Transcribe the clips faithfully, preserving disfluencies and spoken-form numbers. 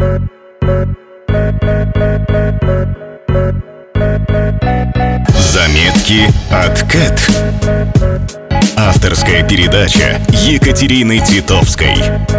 Заметки от Кэт. Авторская передача Екатерины Титовской.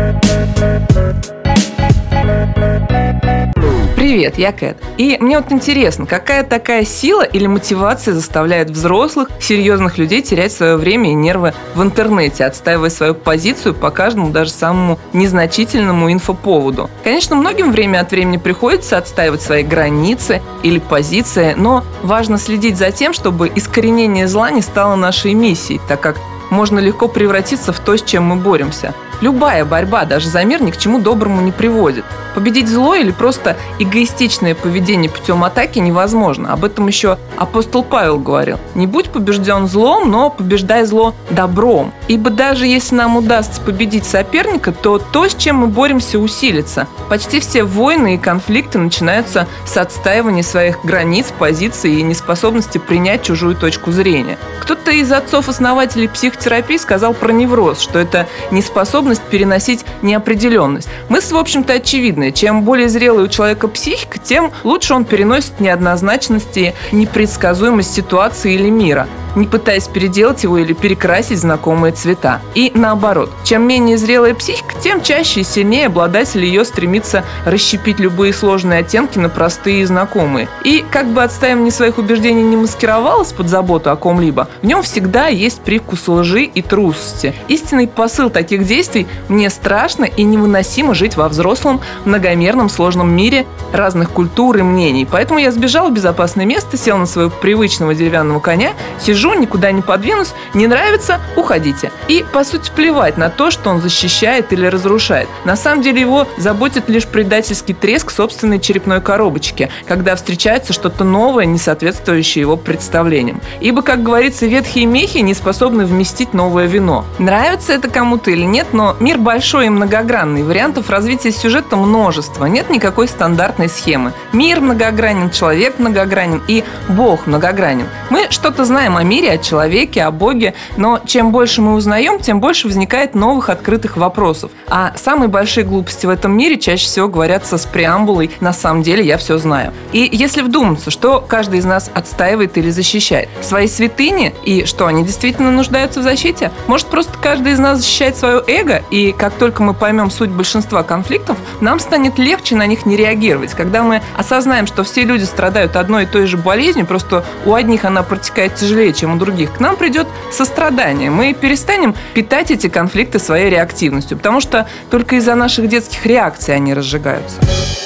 Привет, я Кэт. И мне вот интересно, какая такая сила или мотивация заставляет взрослых, серьезных людей терять свое время и нервы в интернете, отстаивая свою позицию по каждому, даже самому незначительному инфоповоду? Конечно, многим время от времени приходится отстаивать свои границы или позиции, но важно следить за тем, чтобы искоренение зла не стало нашей миссией, так как можно легко превратиться в то, с чем мы боремся. Любая борьба, даже за мир, ни к чему доброму не приводит. Победить зло или просто эгоистичное поведение путем атаки невозможно. Об этом еще апостол Павел говорил. Не будь побежден злом, но побеждай зло добром. Ибо даже если нам удастся победить соперника, то то, с чем мы боремся, усилится. Почти все войны и конфликты начинаются с отстаивания своих границ, позиций и неспособности принять чужую точку зрения. Кто-то из отцов-основателей психотерапии сказал про невроз, что это неспособность переносить неопределенность. Мысль, в общем-то, очевидная. Чем более зрелая у человека психика, тем лучше он переносит неоднозначность и непредсказуемость ситуации или мира, не пытаясь переделать его или перекрасить знакомые цвета. И наоборот, чем менее зрелая психика, тем чаще и сильнее обладатель ее стремится расщепить любые сложные оттенки на простые и знакомые. И как бы отстаивание своих убеждений не маскировалось под заботу о ком-либо, в нем всегда есть привкус лжи и трусости. Истинный посыл таких действий: мне страшно и невыносимо жить во взрослом, многомерном, сложном мире разных культур и мнений. Поэтому я сбежал в безопасное место, сел на своего привычного деревянного коня, сижу, никуда не подвинусь, не нравится – уходите. И, по сути, плевать на то, что он защищает или разрушает. На самом деле его заботит лишь предательский треск собственной черепной коробочки, когда встречается что-то новое, не соответствующее его представлениям. Ибо, как говорится, ветхие мехи не способны вместить новое вино. Нравится это кому-то или нет, но мир большой и многогранный, вариантов развития сюжета множество, нет никакой стандартной схемы. Мир многогранен, человек многогранен и Бог многогранен. Мы что-то знаем о мире, о человеке, о Боге, но чем больше мы узнаем, тем больше возникает новых открытых вопросов. А самые большие глупости в этом мире чаще всего говорятся с преамбулой «на самом деле я все знаю». И если вдуматься, что каждый из нас отстаивает или защищает? Свои святыни? И что, они действительно нуждаются в защите? Может, просто каждый из нас защищает свое эго, и как только мы поймем суть большинства конфликтов, нам станет легче на них не реагировать. Когда мы осознаем, что все люди страдают одной и той же болезнью, просто у одних она протекает тяжелее, чем у других, к нам придет сострадание. Мы перестанем питать эти конфликты своей реактивностью, потому что только из-за наших детских реакций они разжигаются.